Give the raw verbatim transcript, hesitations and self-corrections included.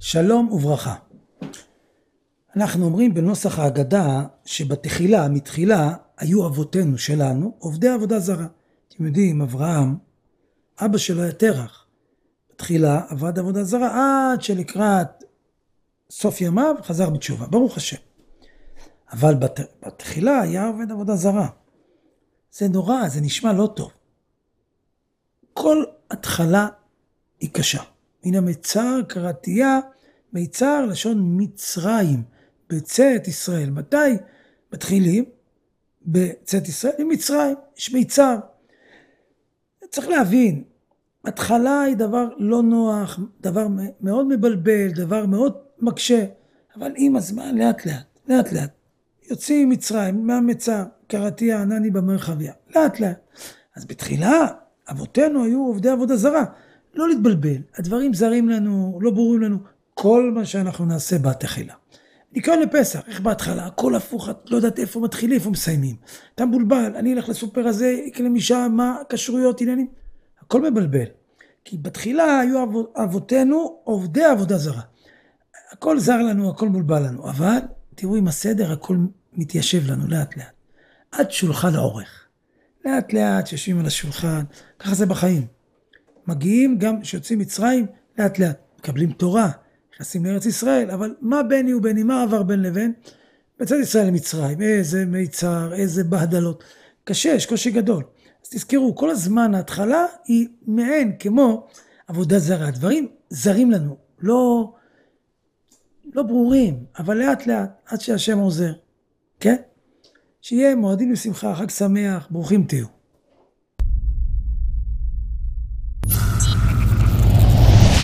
שלום וברכה. אנחנו אומרים בנוסח ההגדה שבתחילה, מתחילה, היו אבותינו שלנו עובדי עבודה זרה. אתם יודעים, אברהם, אבא שלו היה תרח. בתחילה עבד עבודה זרה עד שלקראת סוף ימיו חזר בתשובה, ברוך השם. אבל בת, בתחילה היה עובד עבודה זרה. זה נורא, זה נשמע לא טוב. כל התחלה היא קשה. מן המצר קראתיה, מיצר לשון מצרים, בצאת ישראל. מתי מתחילים? בצאת ישראל, במצרים, יש מיצר. צריך להבין, התחלה היא דבר לא נוח, דבר מאוד מבלבל, דבר מאוד מקשה, אבל עם הזמן לאט לאט, לאט לאט. יוצאים מצרים, מהמצר, קראתיה ענני במרחביה, לאט לאט. אז בתחילה, אבותינו היו עובדי עבודה זרה. לא להתבלבל, הדברים זרים לנו, לא ברורים לנו, כל מה שאנחנו נעשה בתחילה. ניקיון לפסח, איך בהתחלה, הכל הפוך, את לא יודעת איפה מתחילים, איפה מסיימים. אתה מבולבל, אני אלך לסופר הזה, יקנה משם, מה, כשרויות, עניינים. הכל מבלבל. כי בתחילה היו אבותינו עובדי עבודה זרה. הכל זר לנו, הכל מבולבל לנו, אבל תראו עם הסדר, הכל מתיישב לנו לאט לאט. עד שולחן האורך. לאט לאט שיושבים על השולחן, ככה זה בחיים. מגיעים גם שיוצאים מצרים, לאט לאט, מקבלים תורה, נכנסים לארץ ישראל, אבל מה ביני וביני, מה עבר בין לבין? בצד ישראל למצרים, איזה מיצר, איזה בהדלות, קשה, יש קושי גדול. אז תזכרו, כל הזמן ההתחלה היא מעין כמו עבודה זרה, דברים זרים לנו, לא, לא ברורים, אבל לאט לאט, עד שהשם עוזר, כן? שיהיה מועדים לשמחה, חג שמח, ברוכים תהיו.